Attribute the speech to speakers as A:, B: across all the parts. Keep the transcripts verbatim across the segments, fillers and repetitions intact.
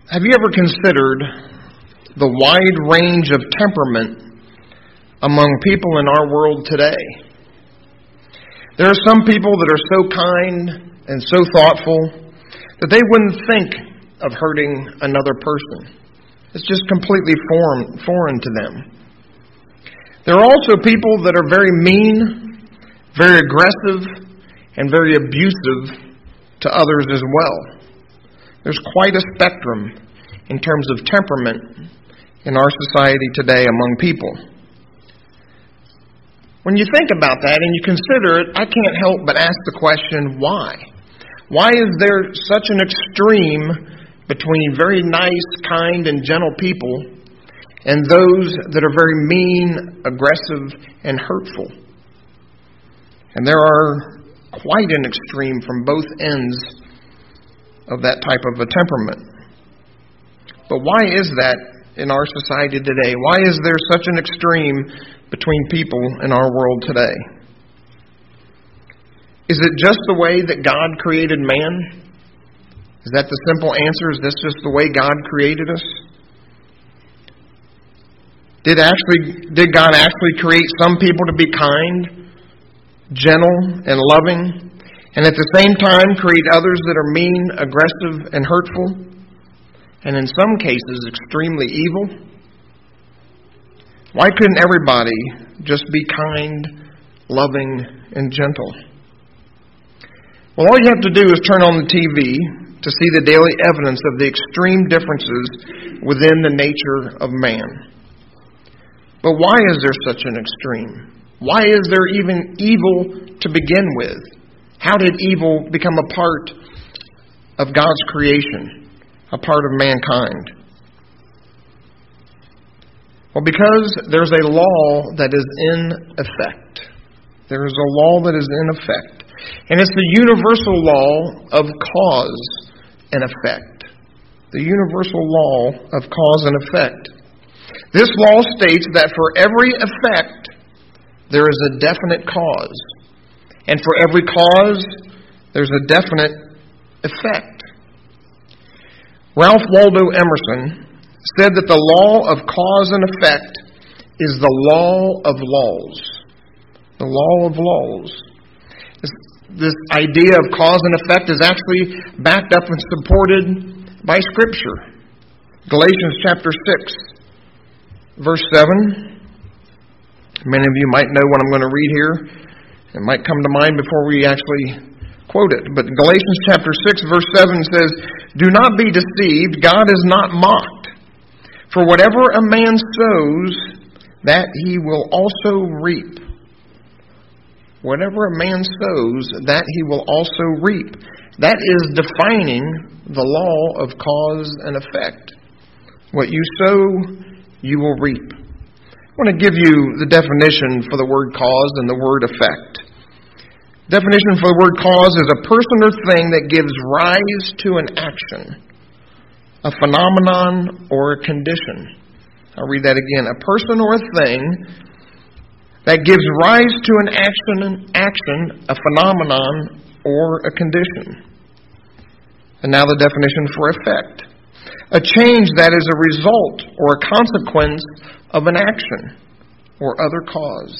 A: Have you ever considered the wide range of temperament among people in our world today? There are some people that are so kind and so thoughtful that they wouldn't think of hurting another person. It's just completely foreign, foreign to them. There are also people that are very mean, very aggressive, and very abusive to others as well. There's quite a spectrum in terms of temperament in our society today among people. When you think about that and you consider it, I can't help but ask the question, why? Why is there such an extreme between very nice, kind, and gentle people and those that are very mean, aggressive, and hurtful? And there are quite an extreme from both ends of that type of a temperament. But why is that in our society today? Why is there such an extreme between people in our world today? Is it just the way that God created man? Is that the simple answer? Is this just the way God created us? Did actually did God actually create some people to be kind, gentle, and loving, and at the same time create others that are mean, aggressive, and hurtful, and in some cases extremely evil? Why couldn't everybody just be kind, loving, and gentle? Well, all you have to do is turn on the T V to see the daily evidence of the extreme differences within the nature of man. But why is there such an extreme? Why is there even evil to begin with? How did evil become a part of God's creation, a part of mankind? Well, because there's a law that is in effect. There is a law that is in effect. And it's the universal law of cause and effect. The universal law of cause and effect. This law states that for every effect, there is a definite cause. And for every cause, there's a definite effect. Ralph Waldo Emerson said that the law of cause and effect is the law of laws. The law of laws. This, this idea of cause and effect is actually backed up and supported by Scripture. Galatians chapter six, verse seven. Many of you might know what I'm going to read here. It might come to mind before we actually quote it. But Galatians chapter six, verse seven says, "Do not be deceived, God is not mocked. For whatever a man sows, that he will also reap." Whatever a man sows, that he will also reap. That is defining the law of cause and effect. What you sow, you will reap. I want to give you the definition for the word cause and the word effect. Definition for the word cause is a person or thing that gives rise to an action, a phenomenon, or a condition. I'll read that again. A person or a thing that gives rise to an action, action, a phenomenon, or a condition. And now the definition for effect. A change that is a result or a consequence of an action or other cause.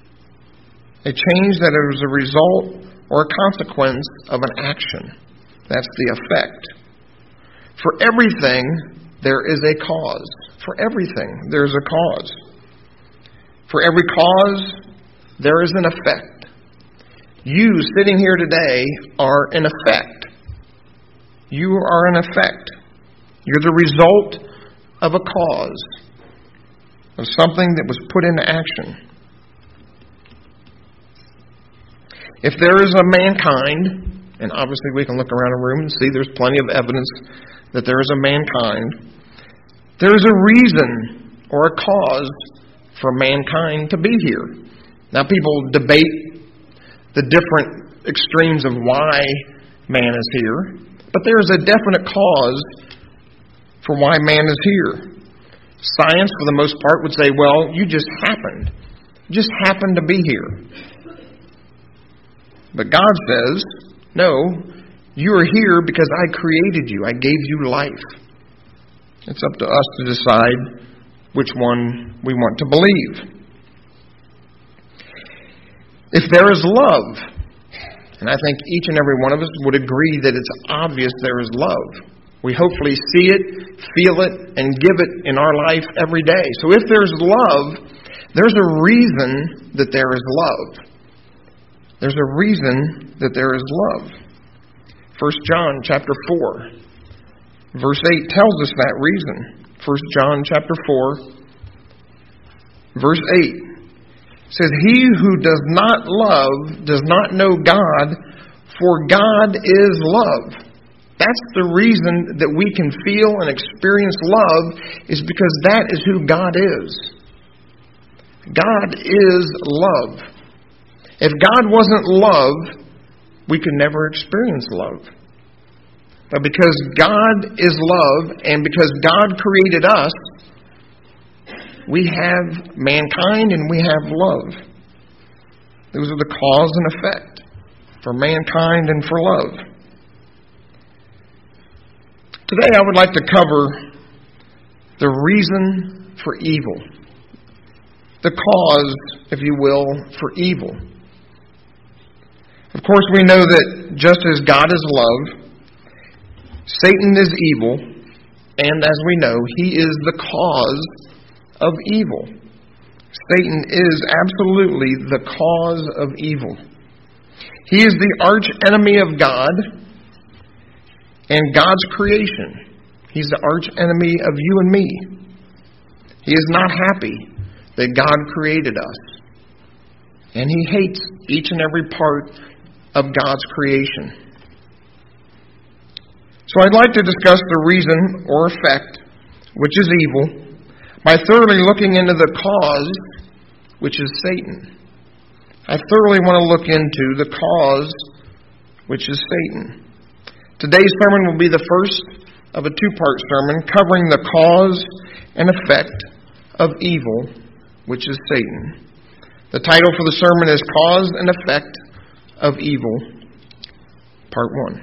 A: A change that is a result or a consequence of an action. That's the effect. For everything, there is a cause. For everything, there is a cause. For every cause, there is an effect. You sitting here today are an effect. You are an effect. You're the result of a cause, of something that was put into action. If there is a mankind, and obviously we can look around a room and see there's plenty of evidence that there is a mankind, there is a reason or a cause for mankind to be here. Now people debate the different extremes of why man is here, but there is a definite cause for why man is here. Science, for the most part, would say, well, you just happened. You just happened to be here. But God says, no, you are here because I created you. I gave you life. It's up to us to decide which one we want to believe. If there is love, and I think each and every one of us would agree that it's obvious there is love. We hopefully see it, feel it, and give it in our life every day. So if there's love, there's a reason that there is love. There's a reason that there is love. First John chapter four, verse eight tells us that reason. First John chapter four, verse eight says, "He who does not love does not know God, for God is love." That's the reason that we can feel and experience love, is because that is who God is. God is love. If God wasn't love, we could never experience love. But because God is love, and because God created us, we have mankind and we have love. Those are the cause and effect for mankind and for love. Today I would like to cover the reason for evil. The cause, if you will, for evil. Of course, we know that just as God is love, Satan is evil, and as we know, he is the cause of evil. Satan is absolutely the cause of evil. He is the arch enemy of God and God's creation. He's the arch enemy of you and me. He is not happy that God created us. And he hates each and every part of God's creation. So I'd like to discuss the reason or effect, which is evil, by thoroughly looking into the cause, which is Satan. I thoroughly want to look into the cause, which is Satan. Today's sermon will be the first of a two-part sermon covering the cause and effect of evil, which is Satan. The title for the sermon is Cause and Effect of Evil, Part one.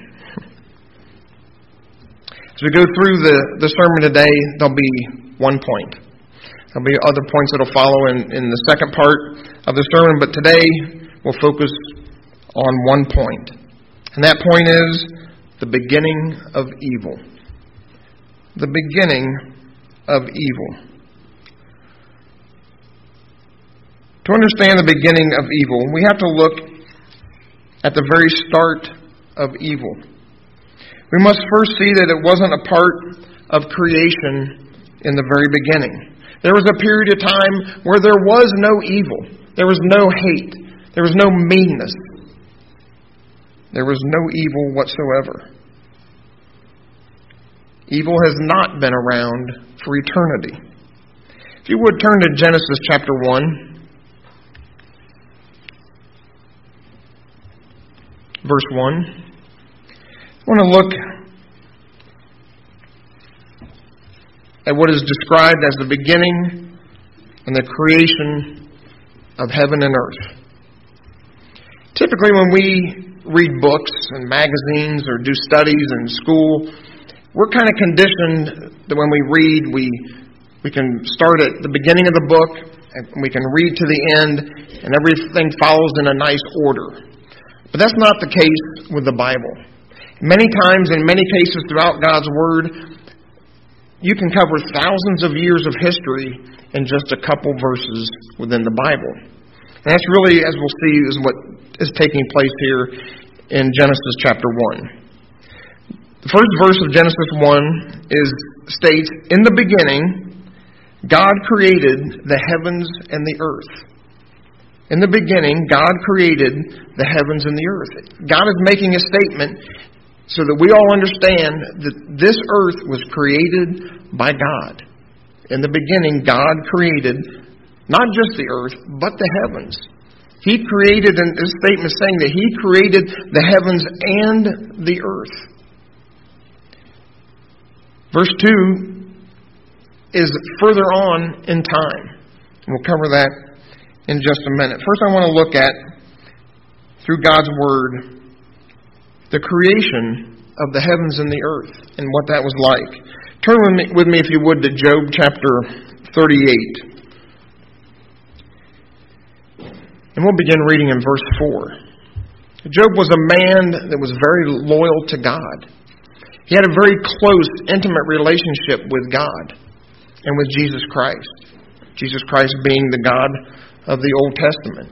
A: As we go through the, the sermon today, there'll be one point. There'll be other points that will follow in, in the second part of the sermon, but today we'll focus on one point. And that point is the beginning of evil. The beginning of evil. To understand the beginning of evil, we have to look at the very start of evil. We must first see that it wasn't a part of creation in the very beginning. There was a period of time where there was no evil. There was no hate. There was no meanness. There was no evil whatsoever. Evil has not been around for eternity. If you would turn to Genesis chapter one, verse one. I want to look at what is described as the beginning and the creation of heaven and earth. Typically when we read books and magazines or do studies in school, we're kind of conditioned that when we read, we we can start at the beginning of the book and we can read to the end and everything follows in a nice order. But that's not the case with the Bible. Many times, in many cases throughout God's Word, you can cover thousands of years of history in just a couple verses within the Bible. And that's really, as we'll see, is what is taking place here in Genesis chapter one. The first verse of Genesis one is states, "In the beginning, God created the heavens and the earth." In the beginning, God created the heavens and the earth. God is making a statement so that we all understand that this earth was created by God. In the beginning, God created not just the earth, but the heavens. He created, and this statement is saying that He created the heavens and the earth. Verse two is further on in time. We'll cover that in just a minute. First, I want to look at, through God's Word, the creation of the heavens and the earth and what that was like. Turn with me, with me, if you would, to Job chapter thirty-eight. And we'll begin reading in verse four. Job was a man that was very loyal to God. He had a very close, intimate relationship with God and with Jesus Christ. Jesus Christ being the God of the Old Testament.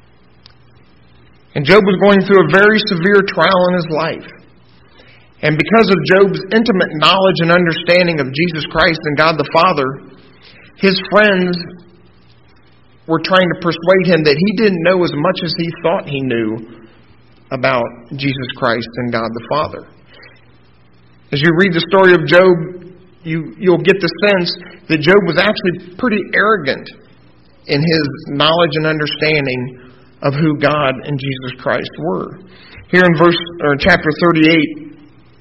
A: And Job was going through a very severe trial in his life. And because of Job's intimate knowledge and understanding of Jesus Christ and God the Father, his friends were trying to persuade him that he didn't know as much as he thought he knew about Jesus Christ and God the Father. As you read the story of Job, you, you'll get the sense that Job was actually pretty arrogant in his knowledge and understanding of who God and Jesus Christ were. Here in verse or chapter thirty-eight,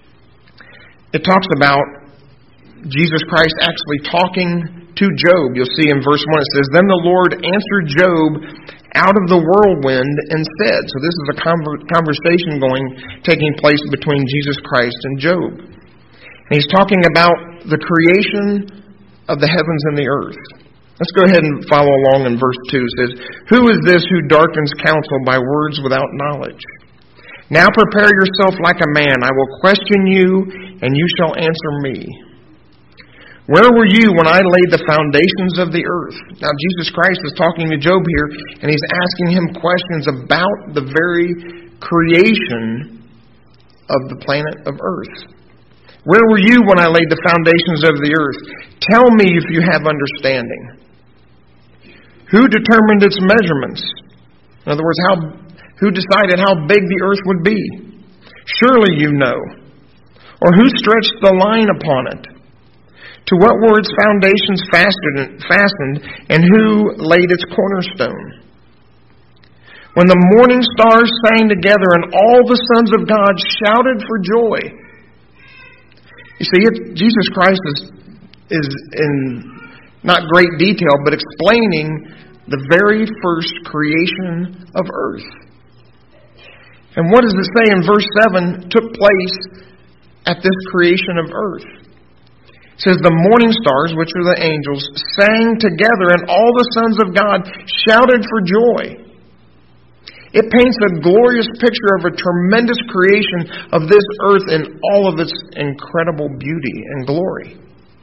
A: it talks about Jesus Christ actually talking to Job. You'll see in verse one, it says, "Then the Lord answered Job out of the whirlwind and said." So this is a conversation going, taking place between Jesus Christ and Job. And he's talking about the creation of the heavens and the earth. Let's go ahead and follow along in verse two. It says, "Who is this who darkens counsel by words without knowledge? Now prepare yourself like a man. I will question you, and you shall answer me. Where were you when I laid the foundations of the earth?" Now Jesus Christ is talking to Job here, and he's asking him questions about the very creation of the planet of earth. "Where were you when I laid the foundations of the earth? Tell me if you have understanding. Who determined its measurements?" In other words, how, who decided how big the earth would be? "Surely you know. Or who stretched the line upon it? To what were its foundations fastened, and who laid its cornerstone? When the morning stars sang together, and all the sons of God shouted for joy." You see, it, Jesus Christ is, is in not great detail, but explaining the very first creation of earth. And what does it say in verse seven took place at this creation of earth? It says, "The morning stars, which are the angels, sang together, and all the sons of God shouted for joy." It paints a glorious picture of a tremendous creation of this earth in all of its incredible beauty and glory.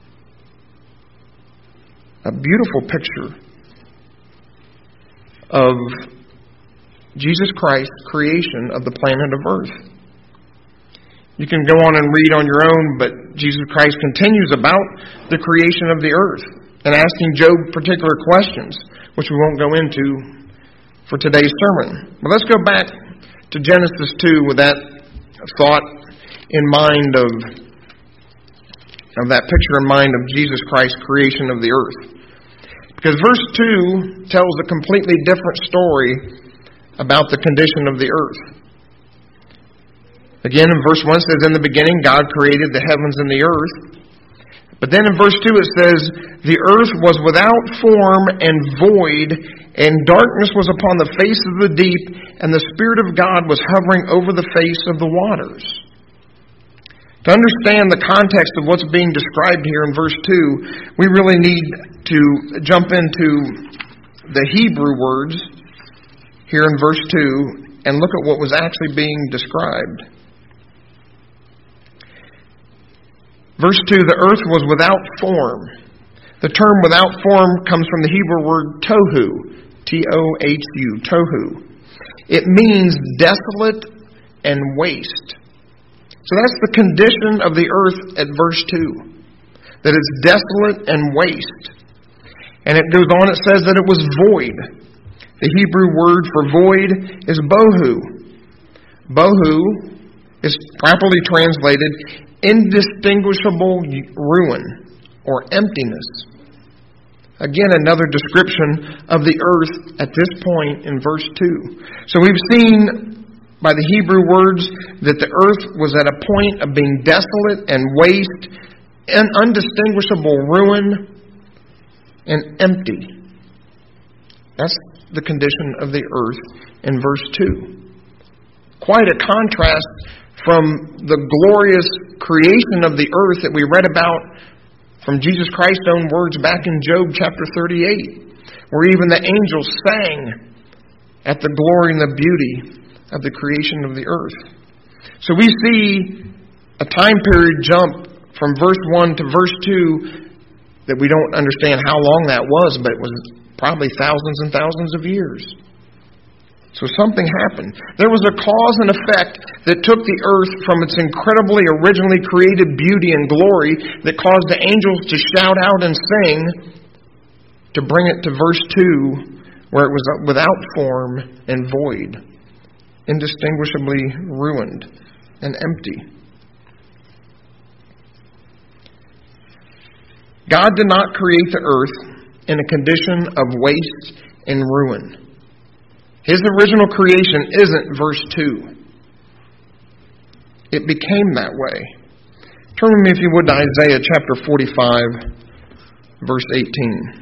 A: A beautiful picture of Jesus Christ's creation of the planet of earth. You can go on and read on your own, but Jesus Christ continues about the creation of the earth and asking Job particular questions, which we won't go into for today's sermon. But let's go back to Genesis two with that thought in mind of, of that picture in mind of Jesus Christ's creation of the earth. Because verse two tells a completely different story about the condition of the earth. Again, in verse one it says, "In the beginning God created the heavens and the earth." But then in verse two it says, "The earth was without form and void, and darkness was upon the face of the deep, and the Spirit of God was hovering over the face of the waters." To understand the context of what's being described here in verse two, we really need to jump into the Hebrew words here in verse two and look at what was actually being described. Verse two, "The earth was without form." The term "without form" comes from the Hebrew word tohu, T O H U, tohu. It means desolate and waste. So that's the condition of the earth at verse two, that it's desolate and waste. And it goes on, it says that it was void. The Hebrew word for void is bohu. Bohu is properly translated indistinguishable ruin or emptiness. Again, another description of the earth at this point in verse two. So we've seen by the Hebrew words that the earth was at a point of being desolate and waste, and undistinguishable ruin, and empty. That's the condition of the earth in verse two. Quite a contrast from the glorious creation of the earth that we read about from Jesus Christ's own words back in Job chapter thirty-eight, where even the angels sang at the glory and the beauty of the creation of the earth. So we see a time period jump from verse one to verse two that we don't understand how long that was, but it was probably thousands and thousands of years. So something happened. There was a cause and effect that took the earth from its incredibly originally created beauty and glory that caused the angels to shout out and sing, to bring it to verse two, where it was without form and void, indistinguishably ruined and empty. God did not create the earth in a condition of waste and ruin. His original creation isn't verse two. It became that way. Turn with me, if you would, to Isaiah chapter forty-five, verse eighteen.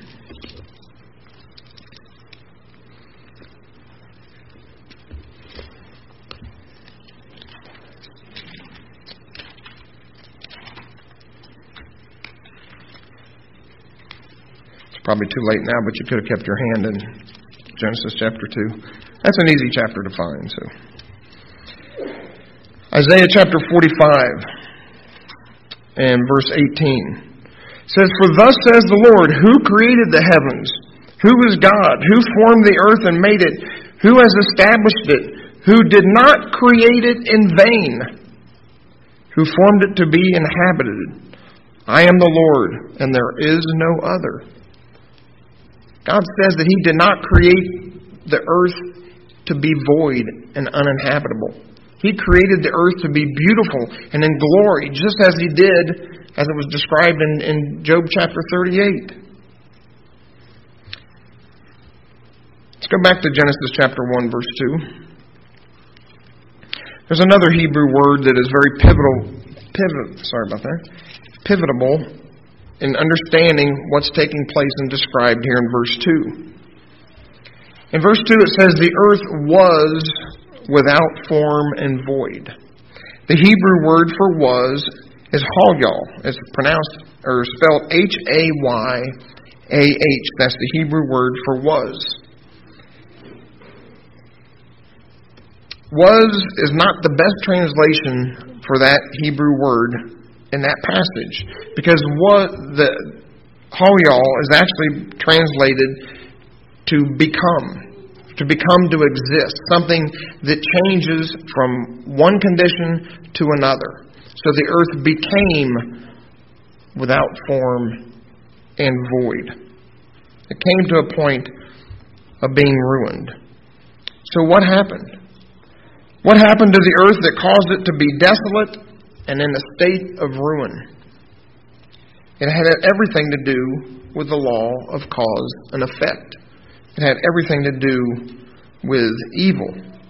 A: Probably too late now, but you could have kept your hand in Genesis chapter two. That's an easy chapter to find. So, Isaiah chapter forty-five and verse eighteen says, "For thus says the Lord, who created the heavens? Who is God? Who formed the earth and made it? Who has established it? Who did not create it in vain? Who formed it to be inhabited? I am the Lord, and there is no other." God says that He did not create the earth to be void and uninhabitable. He created the earth to be beautiful and in glory, just as He did, as it was described in, in Job chapter thirty-eight. Let's go back to Genesis chapter one, verse two. There's another Hebrew word that is very pivotal, pivot, sorry about that, pivotable in understanding what's taking place and described here in verse two. In verse two it says, "The earth was without form and void." The Hebrew word for was is halyal. It's pronounced or spelled H A Y A H. That's the Hebrew word for was. Was is not the best translation for that Hebrew word in that passage, because what the halyal is actually translated to become, to become to exist, something that changes from one condition to another. So the earth became without form and void. It came to a point of being ruined. So what happened? What happened to the earth that caused it to be desolate and in a state of ruin? It had everything to do with the law of cause and effect. It had everything to do with evil.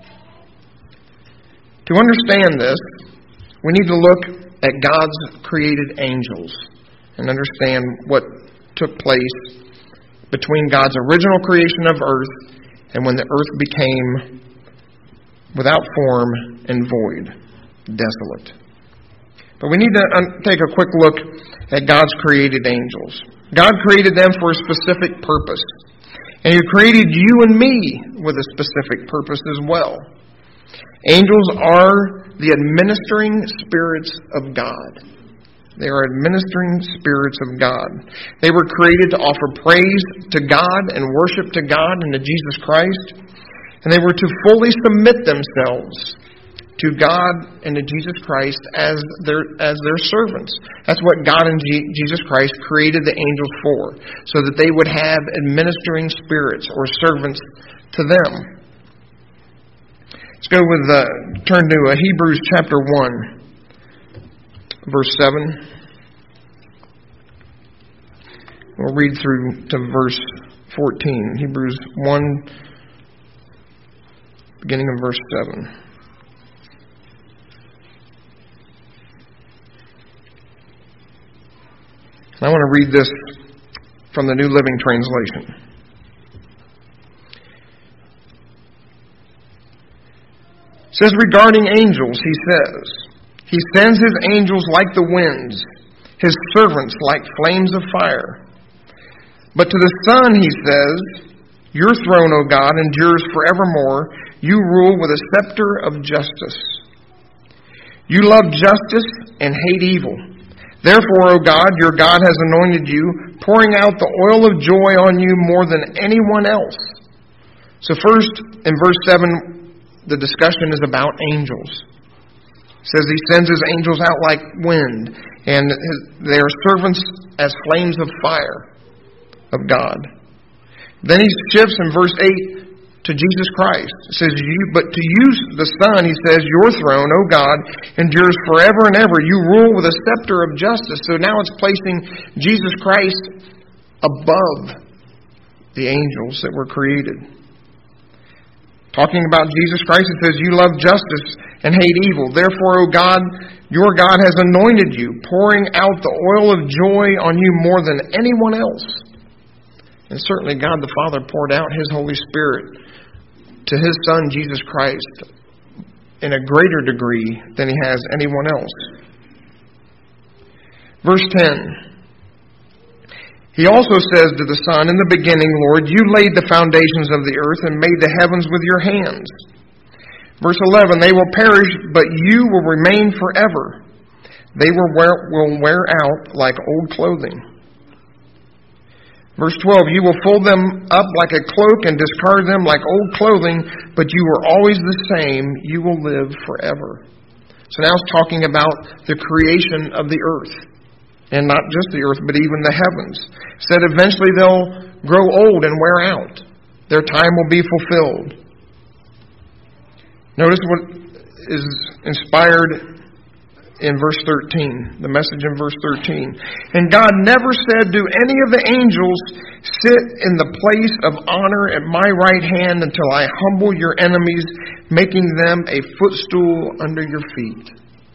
A: To understand this, we need to look at God's created angels and understand what took place between God's original creation of earth and when the earth became without form and void, desolate. But we need to un- take a quick look at God's created angels. God created them for a specific purpose. And He created you and me with a specific purpose as well. Angels are the administering spirits of God. They are administering spirits of God. They were created to offer praise to God and worship to God and to Jesus Christ. And they were to fully submit themselves to God and to Jesus Christ as their as their servants. That's what God and G- Jesus Christ created the angels for, so that they would have administering spirits or servants to them. Let's go with uh, turn to uh, Hebrews chapter one, verse seven. We'll read through to verse fourteen. Hebrews one, beginning of verse seven. I want to read this from the New Living Translation. It says, regarding angels, he says, He sends His angels like the winds. His servants like flames of fire. But to the Son he says, your throne, O God, endures forevermore. You rule with a scepter of justice. You love justice and hate evil. Therefore, O God, your God has anointed you, pouring out the oil of joy on you more than anyone else. So first, in verse seven, the discussion is about angels. It says he sends his angels out like wind, and they are servants as flames of fire of God. Then he shifts in verse eight to Jesus Christ. It says, "You, but to you, the Son," he says, "your throne, O God, endures forever and ever. You rule with a scepter of justice." So now it's placing Jesus Christ above the angels that were created. Talking about Jesus Christ, it says, "You love justice and hate evil. Therefore, O God, your God has anointed you, pouring out the oil of joy on you more than anyone else." And certainly God the Father poured out His Holy Spirit to His Son, Jesus Christ, in a greater degree than He has anyone else. Verse ten. He also says to the Son, "In the beginning, Lord, you laid the foundations of the earth and made the heavens with your hands." Verse eleven. They will perish, but you will remain forever. They will wear, will wear out like old clothing. Verse twelve, you will fold them up like a cloak and discard them like old clothing, but you are always the same. You will live forever. So now it's talking about the creation of the earth. And not just the earth, but even the heavens. It said eventually they'll grow old and wear out. Their time will be fulfilled. Notice what is inspired in verse thirteen, the message in verse thirteen. "And God never said to any of the angels, 'Sit in the place of honor at my right hand until I humble your enemies, making them a footstool under your feet.'"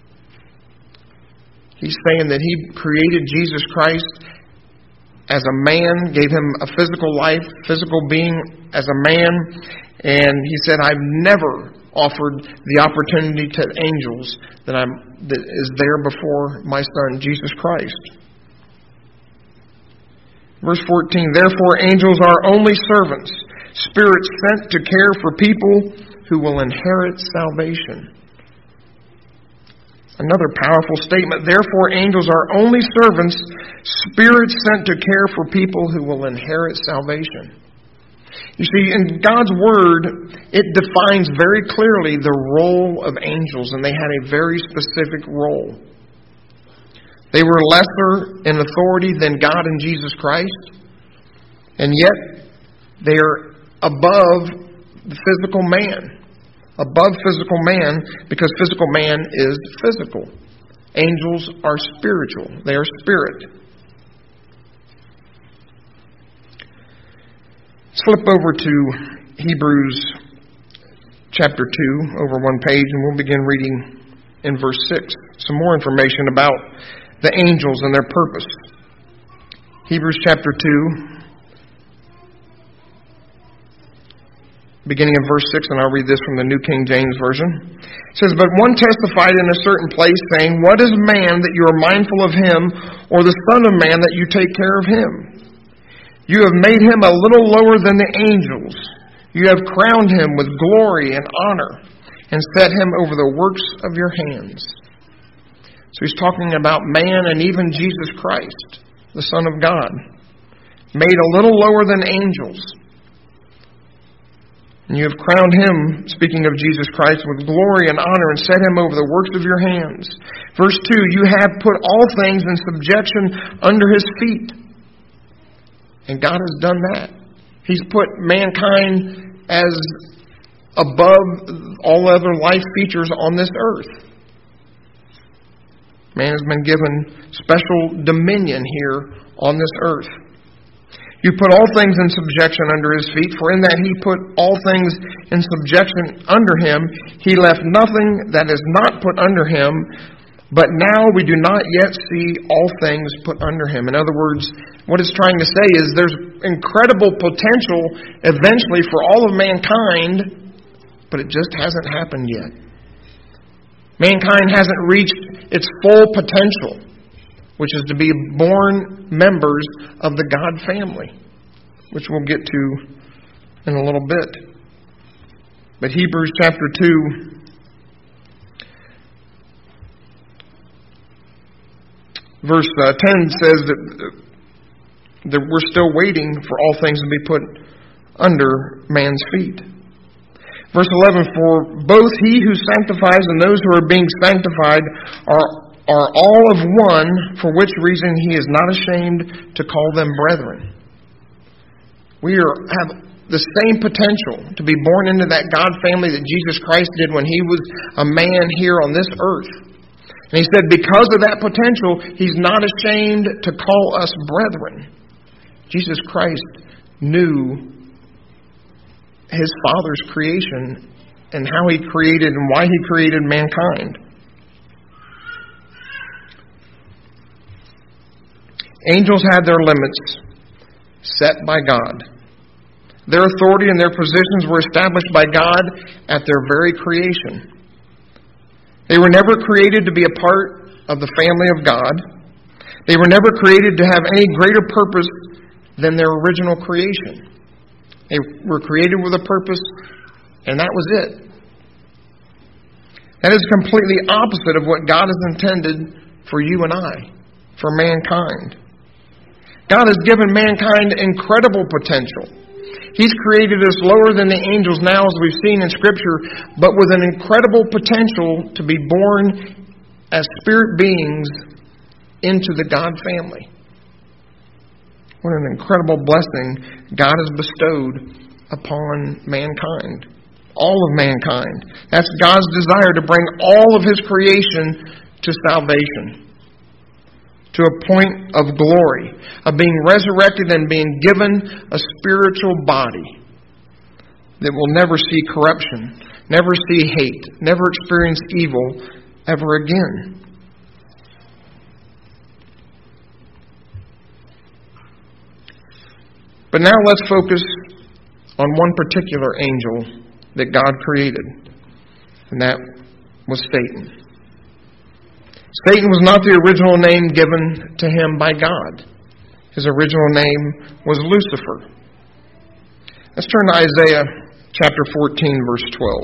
A: He's saying that He created Jesus Christ as a man, gave Him a physical life, physical being as a man, and He said, "I've never offered the opportunity to angels that I'm that is there before my Son, Jesus Christ." Verse fourteen, "Therefore angels are only servants, spirits sent to care for people who will inherit salvation." Another powerful statement. Therefore angels are only servants, spirits sent to care for people who will inherit salvation. You see, in God's Word, it defines very clearly the role of angels, and they had a very specific role. They were lesser in authority than God and Jesus Christ, and yet they are above the physical man. Above physical man, because physical man is physical. Angels are spiritual. They are spirit. Let's flip over to Hebrews chapter two, over one page, and we'll begin reading in verse six. Some more information about the angels and their purpose. Hebrews chapter two, beginning in verse six, and I'll read this from the New King James Version. It says, "But one testified in a certain place, saying, 'What is man that you are mindful of him, or the son of man that you take care of him? You have made him a little lower than the angels. You have crowned him with glory and honor, and set him over the works of your hands.'" So he's talking about man and even Jesus Christ, the Son of God, made a little lower than angels. "And you have crowned him," speaking of Jesus Christ, "with glory and honor, and set him over the works of your hands." Verse two, "You have put all things in subjection under his feet." And God has done that. He's put mankind as above all other life features on this earth. Man has been given special dominion here on this earth. "You put all things in subjection under his feet, for in that he put all things in subjection under him, he left nothing that is not put under him. But now we do not yet see all things put under him." In other words, what it's trying to say is there's incredible potential eventually for all of mankind, but it just hasn't happened yet. Mankind hasn't reached its full potential. which is to be born members of the God family, which we'll get to in a little bit. But Hebrews chapter two, verse uh, ten says that, that we're still waiting for all things to be put under man's feet. Verse eleven, for both he who sanctifies and those who are being sanctified are are all of one, for which reason he is not ashamed to call them brethren. We are, have the same potential to be born into that God family that Jesus Christ did when he was a man here on this earth. And he said because of that potential, he's not ashamed to call us brethren. Jesus Christ knew his Father's creation and how he created and why he created mankind. Angels had their limits set by God. Their authority and their positions were established by God at their very creation. They were never created to be a part of the family of God. They were never created to have any greater purpose than their original creation. They were created with a purpose, and that was it. That is completely opposite of what God has intended for you and I, for mankind. God has given mankind incredible potential. He's created us lower than the angels now, as we've seen in Scripture, but with an incredible potential to be born as spirit beings into the God family. What an incredible blessing God has bestowed upon mankind. All of mankind. That's God's desire, to bring all of His creation to salvation. To a point of glory, of being resurrected and being given a spiritual body that will never see corruption, never see hate, never experience evil ever again. But now let's focus on one particular angel that God created, and that was Satan. Satan was not the original name given to him by God. His original name was Lucifer. Let's turn to Isaiah chapter fourteen, verse twelve.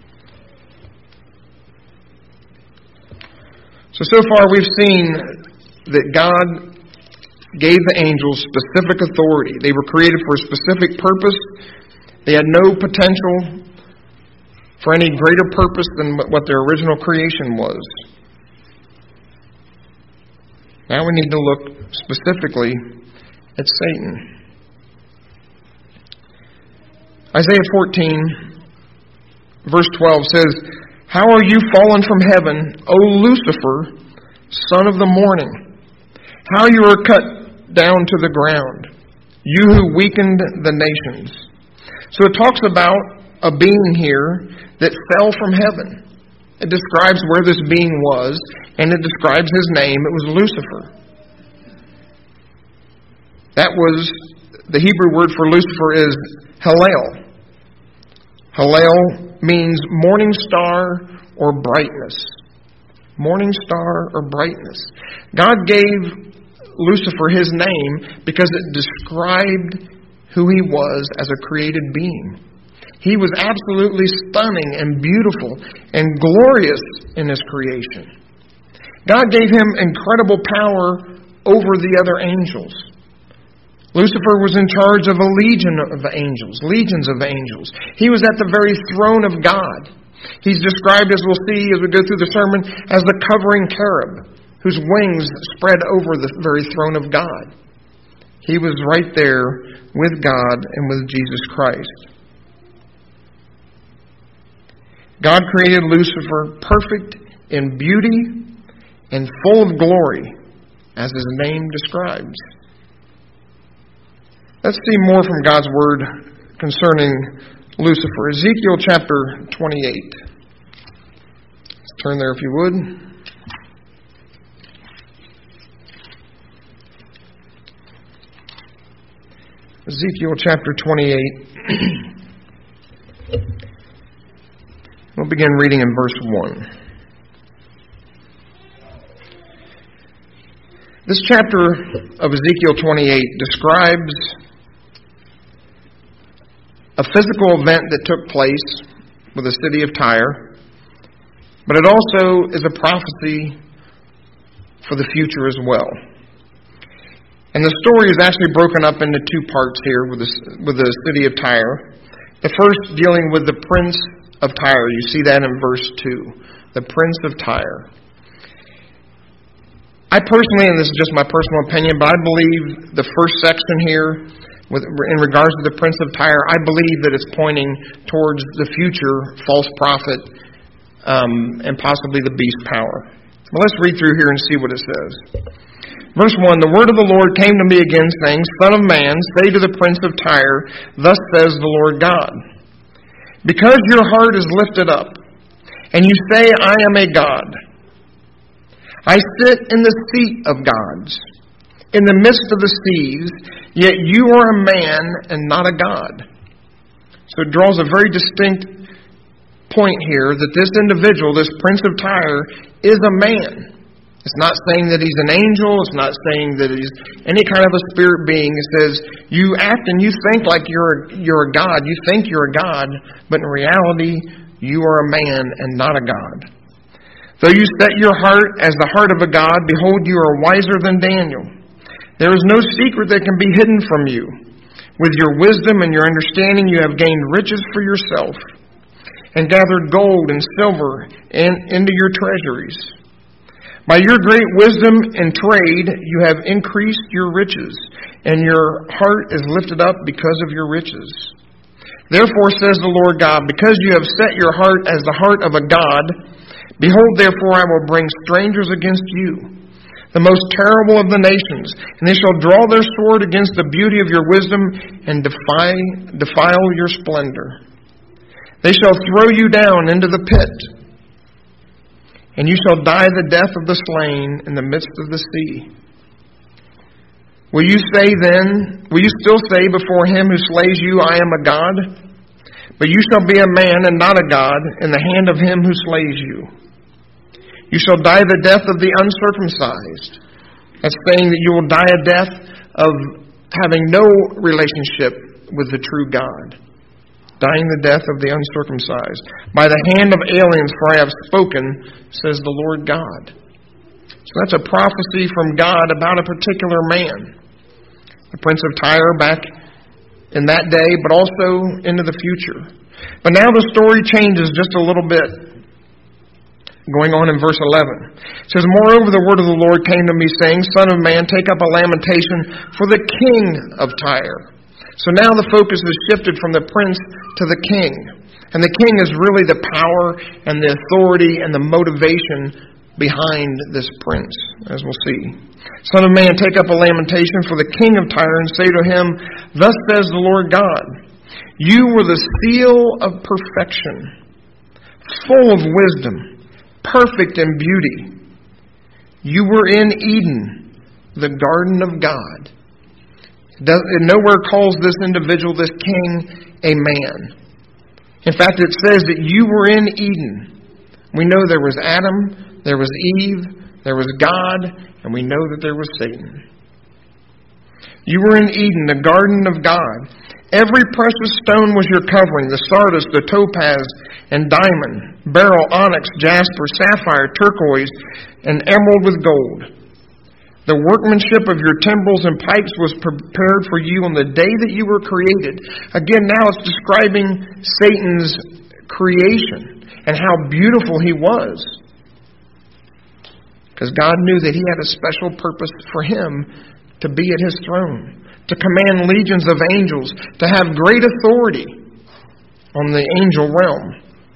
A: So, so far we've seen that God gave the angels specific authority. They were created for a specific purpose. They had no potential for any greater purpose than what their original creation was. Now we need to look specifically at Satan. Isaiah fourteen, verse twelve says, how are you fallen from heaven, O Lucifer, son of the morning? How you are cut down to the ground, you who weakened the nations. So it talks about a being here that fell from heaven. It describes where this being was, and it describes his name. It was Lucifer. That was, the Hebrew word for Lucifer is Hallel. Hallel means morning star or brightness. Morning star or brightness. God gave Lucifer his name because it described who he was as a created being. He was absolutely stunning and beautiful and glorious in his creation. God gave him incredible power over the other angels. Lucifer was in charge of a legion of angels, legions of angels. He was at the very throne of God. He's described, as we'll see as we go through the sermon, as the covering cherub, whose wings spread over the very throne of God. He was right there with God and with Jesus Christ. God created Lucifer perfect in beauty and full of glory, as his name describes. Let's see more from God's Word concerning Lucifer. Ezekiel chapter twenty-eight. Let's turn there if you would. Ezekiel chapter twenty-eight. We'll begin reading in verse one. This chapter of Ezekiel twenty-eight describes a physical event that took place with the city of Tyre, but it also is a prophecy for the future as well. And the story is actually broken up into two parts here with the, with the city of Tyre. The first dealing with the prince of Tyre. You see that in verse two. The prince of Tyre. I personally, and this is just my personal opinion, but I believe the first section here, with, in regards to the prince of Tyre, I believe that it's pointing towards the future false prophet um, and possibly the beast power. Well, let's read through here and see what it says. Verse one, the word of the Lord came to me again, saying, Son of man, say to the prince of Tyre, Thus says the Lord God, Because your heart is lifted up, and you say, I am a God. I sit in the seat of gods, in the midst of the seas, yet you are a man and not a God. So it draws a very distinct point here that this individual, this prince of Tyre, is a man. It's not saying that he's an angel. It's not saying that he's any kind of a spirit being. It says you act and you think like you're a, you're a God. You think you're a God, but in reality, you are a man and not a God. Though you set your heart as the heart of a God, behold, you are wiser than Daniel. There is no secret that can be hidden from you. With your wisdom and your understanding, you have gained riches for yourself, and gathered gold and silver in, into your treasuries. By your great wisdom and trade, you have increased your riches, and your heart is lifted up because of your riches. Therefore, says the Lord God, because you have set your heart as the heart of a God, behold, therefore, I will bring strangers against you, the most terrible of the nations, and they shall draw their sword against the beauty of your wisdom and defy, defile your splendor. They shall throw you down into the pit, and you shall die the death of the slain in the midst of the sea. Will you say then, will you still say before him who slays you, I am a God? But you shall be a man and not a God in the hand of him who slays you. You shall die the death of the uncircumcised. That's saying that you will die a death of having no relationship with the true God. Dying the death of the uncircumcised. By the hand of aliens, for I have spoken, says the Lord God. So that's a prophecy from God about a particular man. The prince of Tyre back in that day, but also into the future. But now the story changes just a little bit. Going on in verse eleven. It says, Moreover, the word of the Lord came to me, saying, Son of man, take up a lamentation for the king of Tyre. So now the focus is shifted from the prince to the king. And the king is really the power and the authority and the motivation behind this prince, as we'll see. Son of man, take up a lamentation for the king of Tyre and say to him, Thus says the Lord God, You were the seal of perfection, full of wisdom, perfect in beauty. You were in Eden, the garden of God. It nowhere calls this individual, this king, a man. In fact, it says that you were in Eden. We know there was Adam, there was Eve, there was God, and we know that there was Satan. You were in Eden, the garden of God. Every precious stone was your covering, the sardius, the topaz, and diamond, beryl, onyx, jasper, sapphire, turquoise, and emerald with gold. The workmanship of your timbrels and pipes was prepared for you on the day that you were created. Again, now it's describing Satan's creation and how beautiful he was. Because God knew that he had a special purpose for him to be at his throne, to command legions of angels, to have great authority on the angel realm.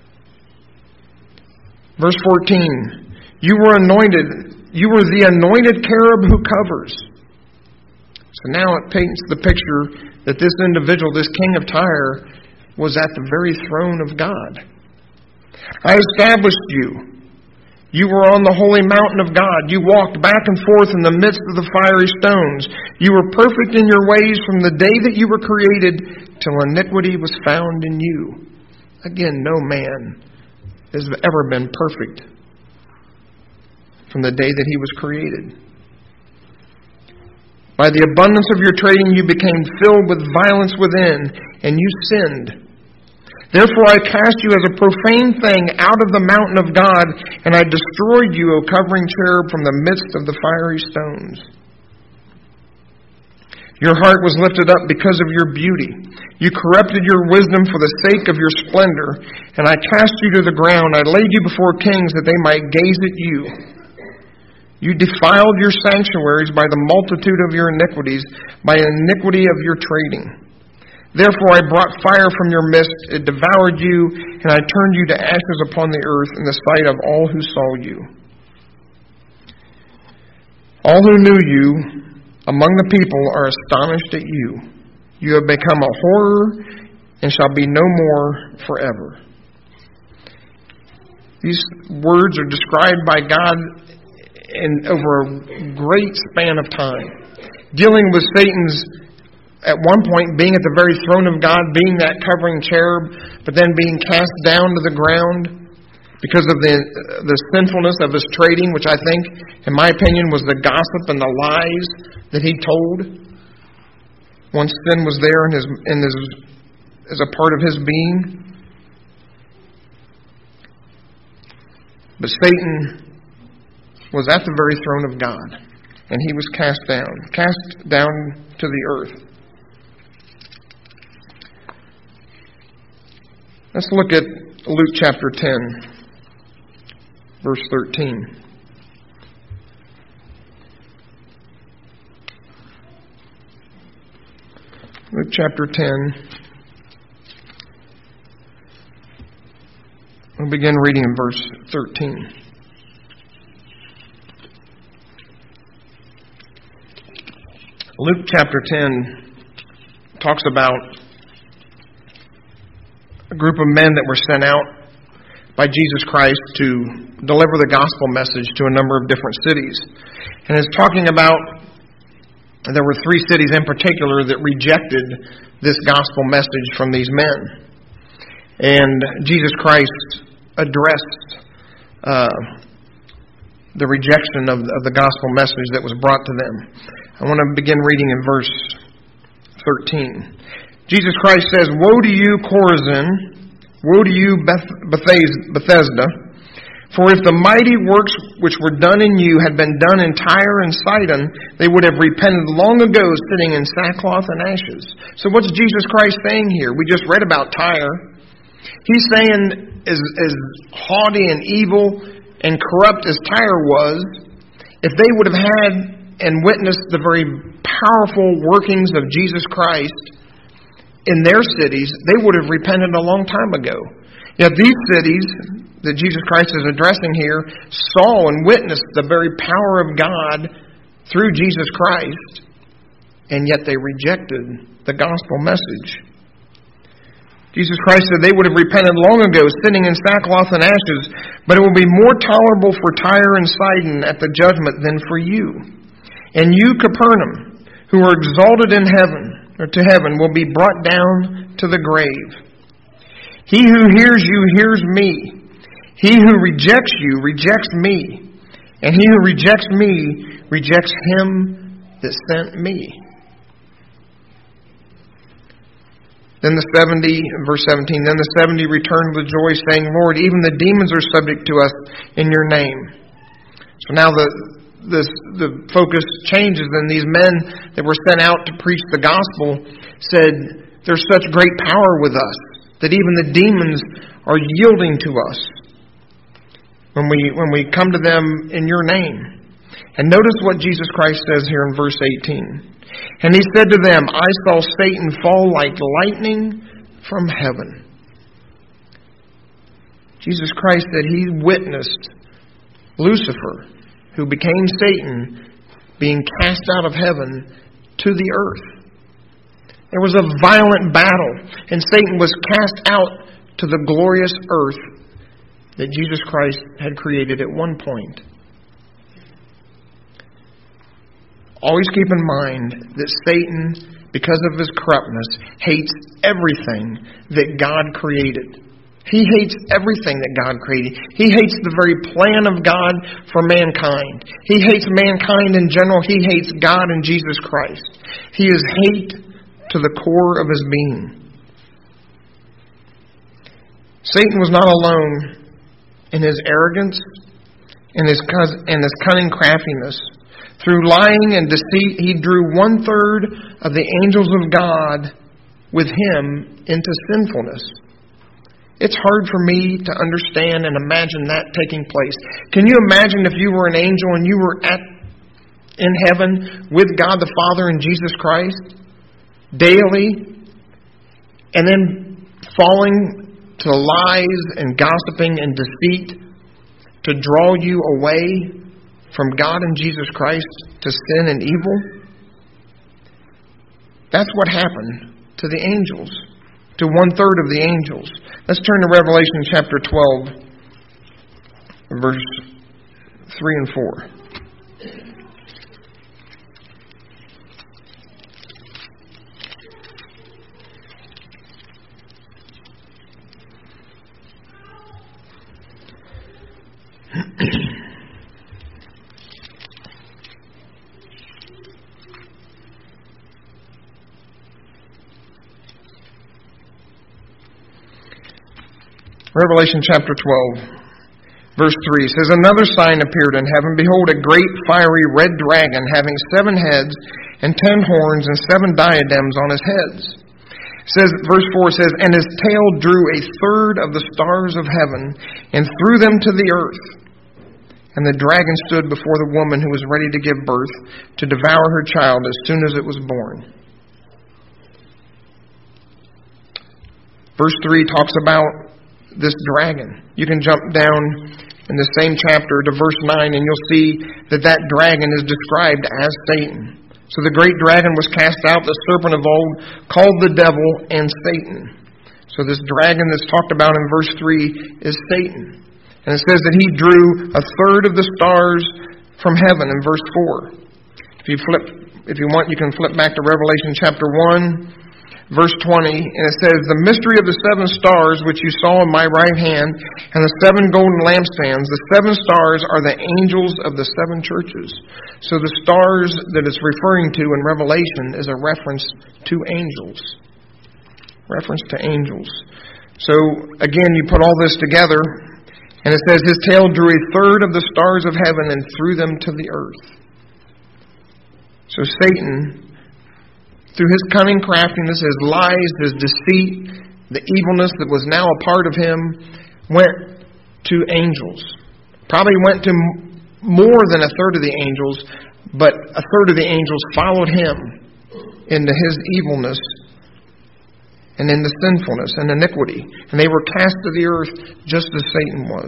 A: Verse fourteen, you were anointed. You were the anointed cherub who covers. So now it paints the picture that this individual, this king of Tyre, was at the very throne of God. I established you. You were on the holy mountain of God. You walked back and forth in the midst of the fiery stones. You were perfect in your ways from the day that you were created till iniquity was found in you. Again, no man has ever been perfect from the day that he was created. By the abundance of your trading you became filled with violence within, and you sinned. Therefore I cast you as a profane thing out of the mountain of God, and I destroyed you, O covering cherub, from the midst of the fiery stones. Your heart was lifted up because of your beauty. You corrupted your wisdom for the sake of your splendor, and I cast you to the ground. I laid you before kings that they might gaze at you. You defiled your sanctuaries by the multitude of your iniquities, by iniquity of your trading. Therefore I brought fire from your midst, it devoured you, and I turned you to ashes upon the earth in the sight of all who saw you. All who knew you among the people are astonished at you. You have become a horror and shall be no more forever. These words are described by God in over a great span of time, dealing with Satan's, at one point, being at the very throne of God, being that covering cherub, but then being cast down to the ground because of the the sinfulness of his trading, which I think, in my opinion, was the gossip and the lies that he told. Once sin was there in his in his as a part of his being. But Satan was at the very throne of God, and he was cast down, cast down to the earth. Let's look at Luke chapter ten, verse thirteen. Luke chapter ten. We'll begin reading in verse thirteen. Luke chapter ten talks about a group of men that were sent out by Jesus Christ to deliver the gospel message to a number of different cities. And it's talking about, there were three cities in particular that rejected this gospel message from these men. And Jesus Christ addressed uh, the rejection of, of the gospel message that was brought to them. I want to begin reading in verse thirteen. Jesus Christ says, "Woe to you, Chorazin! Woe to you, Beth- Bethesda! For if the mighty works which were done in you had been done in Tyre and Sidon, they would have repented long ago, sitting in sackcloth and ashes." So what's Jesus Christ saying here? We just read about Tyre. He's saying, as, as haughty and evil and corrupt as Tyre was, if they would have had and witnessed the very powerful workings of Jesus Christ in their cities, they would have repented a long time ago. Yet these cities that Jesus Christ is addressing here saw and witnessed the very power of God through Jesus Christ, and yet they rejected the gospel message. Jesus Christ said they would have repented long ago, sitting in sackcloth and ashes, but it will be more tolerable for Tyre and Sidon at the judgment than for you. And you, Capernaum, who are exalted in heaven, or to heaven, will be brought down to the grave. He who hears you hears me. He who rejects you rejects me. And he who rejects me rejects him that sent me. Then the seventy, verse seventeen, then the seventy returned with joy, saying, "Lord, even the demons are subject to us in your name." So now the This, the focus changes, and these men that were sent out to preach the gospel said, "There's such great power with us that even the demons are yielding to us when we when we come to them in your name." And notice what Jesus Christ says here in verse eighteen. "And he said to them, I saw Satan fall like lightning from heaven." Jesus Christ said he witnessed Lucifer, who became Satan, being cast out of heaven to the earth. There was a violent battle, and Satan was cast out to the glorious earth that Jesus Christ had created at one point. Always keep in mind that Satan, because of his corruptness, hates everything that God created. He hates everything that God created. He hates the very plan of God for mankind. He hates mankind in general. He hates God and Jesus Christ. He is hate to the core of his being. Satan was not alone in his arrogance and his, and his cunning craftiness. Through lying and deceit, he drew one-third of the angels of God with him into sinfulness. It's hard for me to understand and imagine that taking place. Can you imagine if you were an angel and you were at in heaven with God the Father and Jesus Christ daily, and then falling to lies and gossiping and deceit to draw you away from God and Jesus Christ to sin and evil? That's what happened to the angels, to one-third of the angels. Let's turn to Revelation chapter twelve, verse three and four. Revelation chapter twelve, verse three says, "Another sign appeared in heaven. Behold, a great fiery red dragon, having seven heads and ten horns and seven diadems on his heads." It says, verse four says, "And his tail drew a third of the stars of heaven and threw them to the earth. And the dragon stood before the woman who was ready to give birth, to devour her child as soon as it was born." Verse three talks about this dragon. You can jump down in the same chapter to verse nine, and you'll see that that dragon is described as Satan. So the great dragon was cast out, the serpent of old, called the devil and Satan. So this dragon that's talked about in verse three is Satan. And it says that he drew a third of the stars from heaven in verse four. If you flip, if you want, you can flip back to Revelation chapter one, verse twenty, and it says, "The mystery of the seven stars which you saw in my right hand, and the seven golden lampstands, the seven stars are the angels of the seven churches." So the stars that it's referring to in Revelation is a reference to angels. Reference to angels. So again, you put all this together, and it says, "His tail drew a third of the stars of heaven and threw them to the earth." So Satan, through his cunning craftiness, his lies, his deceit, the evilness that was now a part of him, went to angels. Probably went to more than a third of the angels, but a third of the angels followed him into his evilness and in the sinfulness and iniquity. And they were cast to the earth just as Satan was.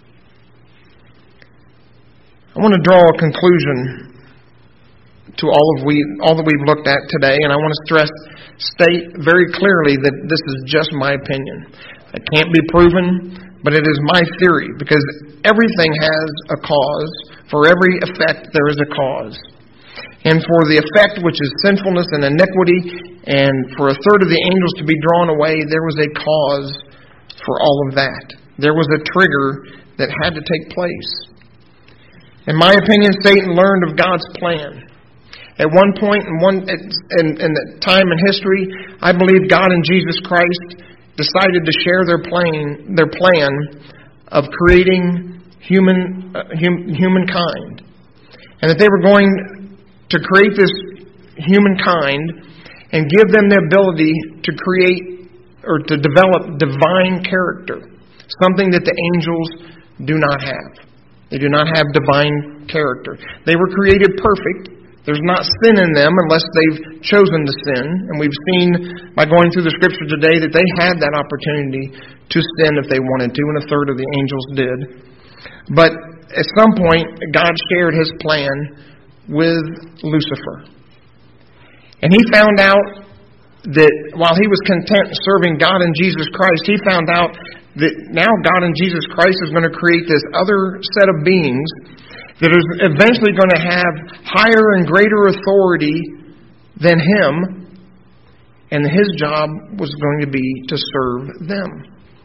A: I want to draw a conclusion to all of we all that we've looked at today, and I want to stress, state very clearly that this is just my opinion. It can't be proven, but it is my theory, because everything has a cause. For every effect, there is a cause. And for the effect, which is sinfulness and iniquity, and for a third of the angels to be drawn away, there was a cause for all of that. There was a trigger that had to take place. In my opinion, Satan learned of God's plan. At one point in one in, in the time in history, I believe God and Jesus Christ decided to share their plan, their plan of creating human uh, hum, humankind, and that they were going to create this humankind and give them the ability to create or to develop divine character, something that the angels do not have. They do not have divine character. They were created perfect. There's not sin in them unless they've chosen to sin. And we've seen by going through the Scripture today that they had that opportunity to sin if they wanted to, and a third of the angels did. But at some point, God shared His plan with Lucifer. And he found out that while he was content serving God and Jesus Christ, he found out that now God and Jesus Christ is going to create this other set of beings that is eventually going to have higher and greater authority than him, and his job was going to be to serve them.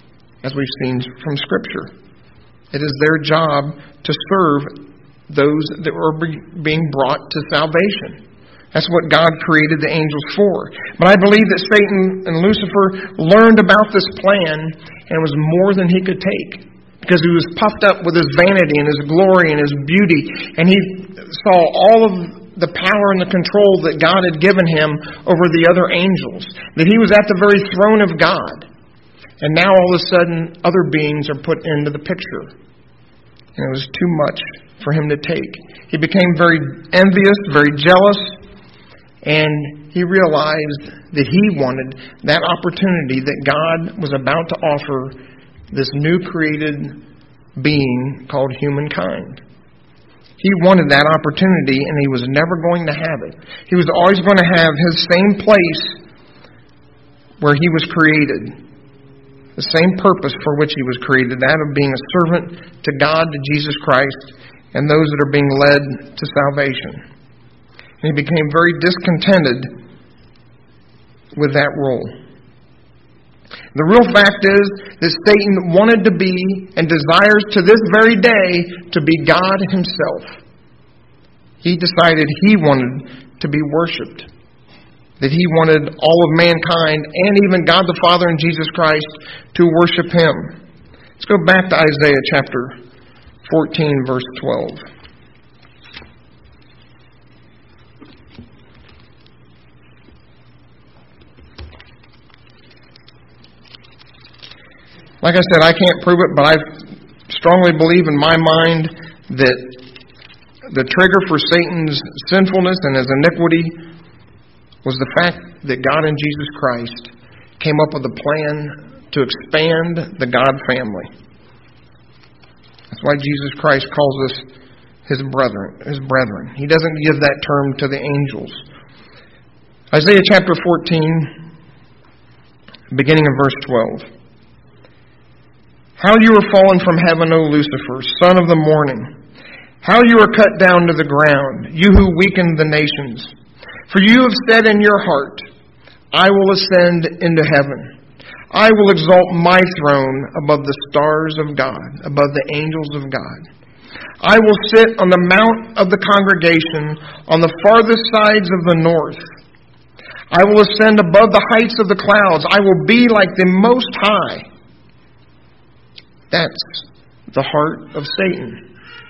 A: as we've seen from Scripture. It is their job to serve those that are being brought to salvation. That's what God created the angels for. But I believe that Satan and Lucifer learned about this plan, and it was more than he could take, because he was puffed up with his vanity and his glory and his beauty, and he saw all of the power and the control that God had given him over the other angels, that he was at the very throne of God. And now all of a sudden, other beings are put into the picture. And it was too much for him to take. He became very envious, very jealous, and he realized that he wanted that opportunity that God was about to offer this new created being called humankind. He wanted that opportunity, and he was never going to have it. He was always going to have his same place where he was created. The same purpose for which he was created, that of being a servant to God, to Jesus Christ, and those that are being led to salvation. And he became very discontented with that role. The real fact is that Satan wanted to be, and desires to this very day, to be God himself. He decided he wanted to be worshipped. That he wanted all of mankind, and even God the Father and Jesus Christ, to worship him. Let's go back to Isaiah chapter fourteen, verse twelve. Like I said, I can't prove it, but I strongly believe in my mind that the trigger for Satan's sinfulness and his iniquity was the fact that God and Jesus Christ came up with a plan to expand the God family. That's why Jesus Christ calls us his brethren. His brethren. He doesn't give that term to the angels. Isaiah chapter fourteen, beginning of verse twelve. How you are fallen from heaven, O Lucifer, son of the morning. How you are cut down to the ground, you who weaken the nations. For you have said in your heart, I will ascend into heaven. I will exalt my throne above the stars of God, above the angels of God. I will sit on the mount of the congregation on the farthest sides of the north. I will ascend above the heights of the clouds. I will be like the Most High. That's the heart of Satan.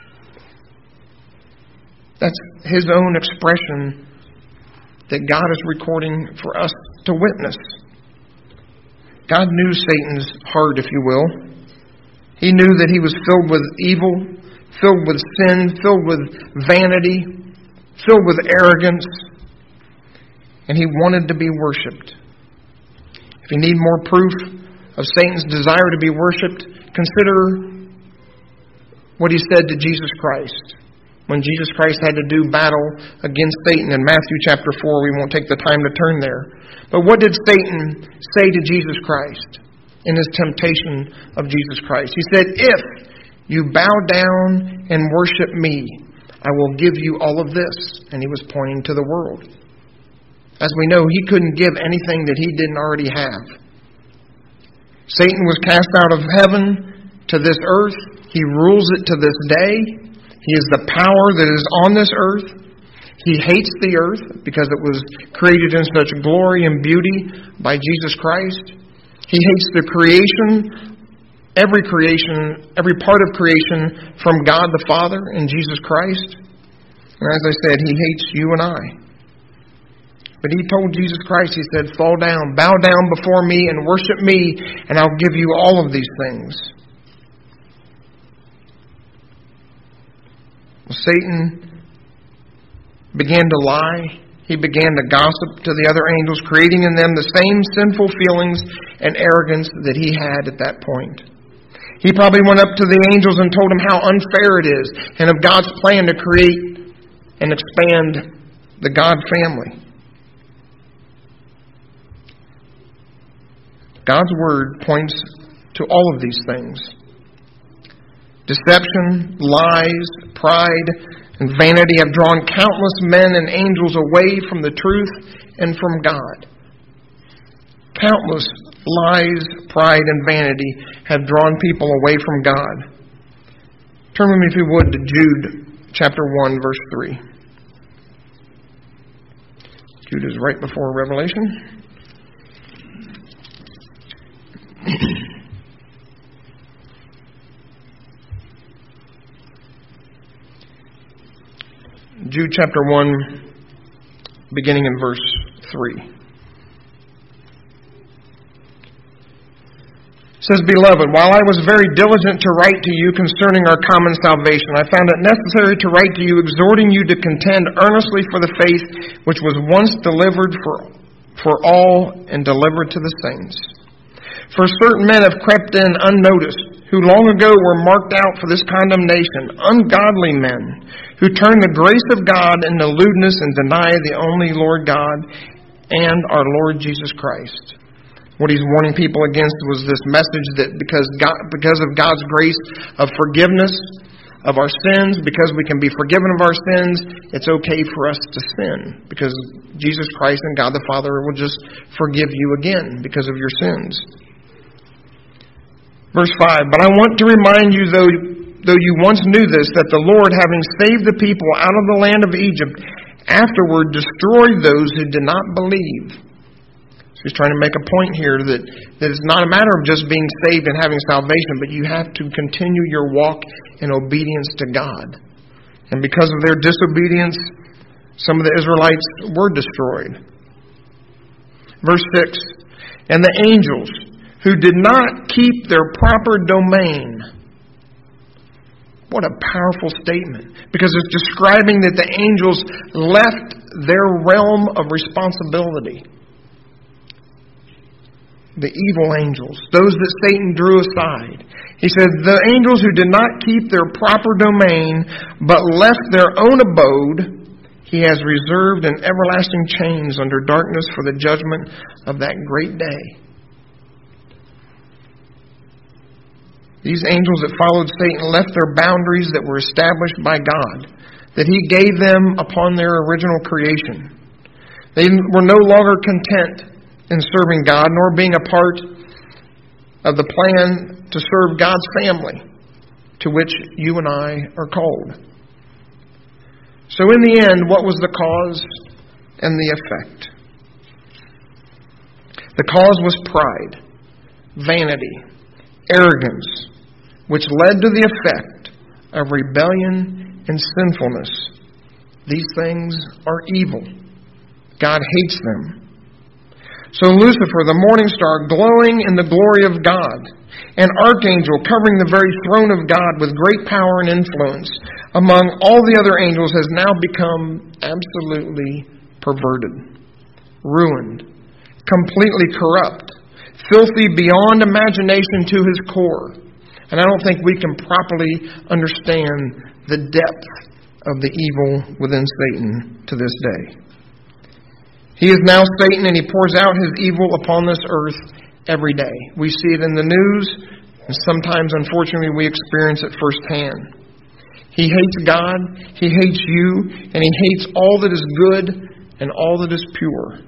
A: That's his own expression that God is recording for us to witness. God knew Satan's heart, if you will. He knew that he was filled with evil, filled with sin, filled with vanity, filled with arrogance, and he wanted to be worshipped. If you need more proof of Satan's desire to be worshipped, consider what he said to Jesus Christ when Jesus Christ had to do battle against Satan in Matthew chapter four. We won't take the time to turn there. But what did Satan say to Jesus Christ in his temptation of Jesus Christ? He said, if you bow down and worship me, I will give you all of this. And he was pointing to the world. As we know, he couldn't give anything that he didn't already have. Satan was cast out of heaven to this earth. He rules it to this day. He is the power that is on this earth. He hates the earth because it was created in such glory and beauty by Jesus Christ. He hates the creation, every creation, every part of creation from God the Father and Jesus Christ. And as I said, he hates you and I. But he told Jesus Christ, he said, fall down, bow down before me and worship me, and I'll give you all of these things. Well, Satan began to lie. He began to gossip to the other angels, creating in them the same sinful feelings and arrogance that he had at that point. He probably went up to the angels and told them how unfair it is and of God's plan to create and expand the God family. God's Word points to all of these things. Deception, lies, pride, and vanity have drawn countless men and angels away from the truth and from God. Countless lies, pride, and vanity have drawn people away from God. Turn with me, if you would, to Jude chapter one, verse three. Jude is right before Revelation. Jude chapter one, beginning in verse three. It says, Beloved, while I was very diligent to write to you concerning our common salvation, I found it necessary to write to you, exhorting you to contend earnestly for the faith which was once delivered for, for all and delivered to the saints. For certain men have crept in unnoticed, who long ago were marked out for this condemnation, ungodly men, who turn the grace of God into lewdness and deny the only Lord God and our Lord Jesus Christ. What he's warning people against was this message that because God, because of God's grace of forgiveness of our sins, because we can be forgiven of our sins, it's okay for us to sin, because Jesus Christ and God the Father will just forgive you again because of your sins. Verse five, But I want to remind you, though, though you once knew this, that the Lord, having saved the people out of the land of Egypt, afterward destroyed those who did not believe. So he's trying to make a point here that, that it's not a matter of just being saved and having salvation, but you have to continue your walk in obedience to God. And because of their disobedience, some of the Israelites were destroyed. Verse six, And the angels who did not keep their proper domain. What a powerful statement. Because it's describing that the angels left their realm of responsibility. The evil angels, those that Satan drew aside. He said, the angels who did not keep their proper domain, but left their own abode, he has reserved in everlasting chains under darkness for the judgment of that great day. These angels that followed Satan left their boundaries that were established by God, that He gave them upon their original creation. They were no longer content in serving God, nor being a part of the plan to serve God's family, to which you and I are called. So in the end, what was the cause and the effect? The cause was pride, vanity, arrogance, which led to the effect of rebellion and sinfulness. These things are evil. God hates them. So Lucifer, the morning star, glowing in the glory of God, an archangel covering the very throne of God with great power and influence among all the other angels, has now become absolutely perverted, ruined, completely corrupt, filthy beyond imagination to his core. And I don't think we can properly understand the depth of the evil within Satan to this day. He is now Satan, and he pours out his evil upon this earth every day. We see it in the news, and sometimes, unfortunately, we experience it firsthand. He hates God, he hates you, and he hates all that is good and all that is pure.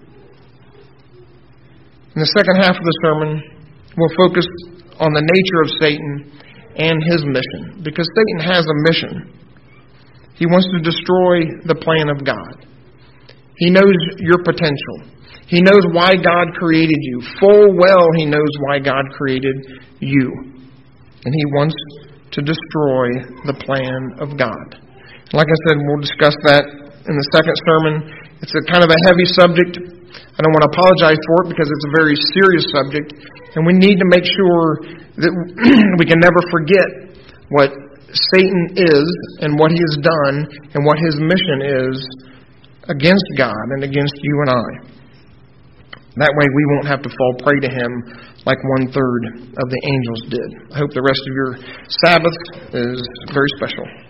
A: In the second half of the sermon, we'll focus on the nature of Satan and his mission, because Satan has a mission. He wants to destroy the plan of God. He knows your potential. He knows why God created you. Full well he knows why God created you. And he wants to destroy the plan of God. Like I said, we'll discuss that in the second sermon. It's a kind of a heavy subject. I don't want to apologize for it because it's a very serious subject. And we need to make sure that we can never forget what Satan is and what he has done and what his mission is against God and against you and I. That way we won't have to fall prey to him like one-third of the angels did. I hope the rest of your Sabbath is very special.